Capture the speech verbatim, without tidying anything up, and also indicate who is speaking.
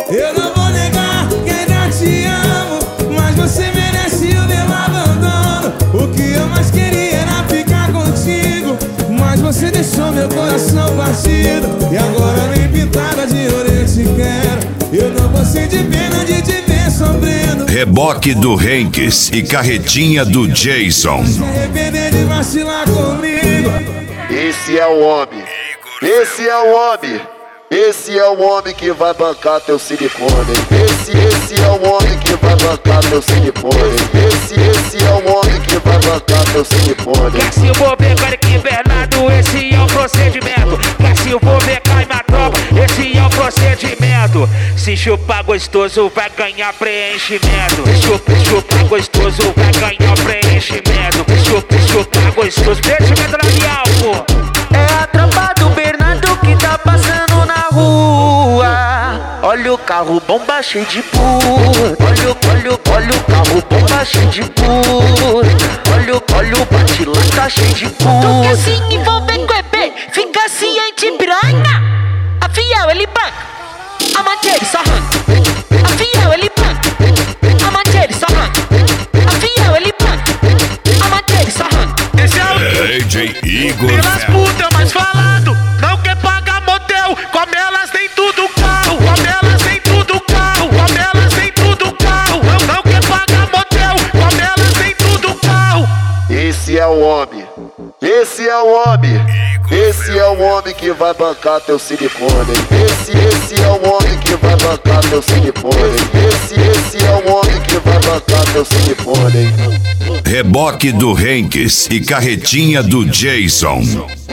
Speaker 1: Eu não vou negar que ainda te amo, mas você merece o meu abandono. O que eu mais queria era ficar contigo, mas você deixou meu coração partido. E agora nem pintada de ouro eu te quero. Eu não vou sentir pena de te ver sofrendo.
Speaker 2: Reboque do Henks e carretinha do Jason.
Speaker 1: Se arrepender de vacilar comigo.
Speaker 3: Esse é o homem, esse é o homem, esse é o homem que vai bancar teu silicone. Esse, esse é o homem que vai bancar teu silicone. Esse, esse é o homem que vai bancar teu silicone.
Speaker 4: Quer se for pegar aqui, Bernardo, esse é o procedimento. Quer se for pegar em uma tropa, esse é o procedimento. Se chupar gostoso, vai ganhar preenchimento. Chupa, chupar gostoso, vai ganhar preenchimento. Chupa, chupar gostoso, preenchimento labial, pô.
Speaker 5: É a tropa do Bernardo que tá passando na rua. Olha o carro bomba cheio de puta. Olha, o- olha, o- olha o carro bomba cheio de puta. Olha, o- olha o bate-lá tá cheio de puta.
Speaker 6: Tu quer se envolver com o E B? Fica ciente, piranha. A fiel ele banca, a manter só arranca. A fiel ele banca, a manter só arranca. A fiel ele banca, a manter só arranca.
Speaker 4: Esse é o
Speaker 2: D J Igor.
Speaker 4: pelas putas mais falado. Não quer pagar motel, como elas tem tudo carro. Como elas tem tudo carro, como elas tem tudo carro. Não, não quer pagar motel, como elas tem tudo carro.
Speaker 3: Esse é o homem, esse é o homem, esse é o homem que vai bancar teu silicone. Esse, esse é o homem que vai bancar teu silicone. Esse, esse é o homem que vai bancar teu silicone.
Speaker 2: Reboque do Henks e carretinha do Jason.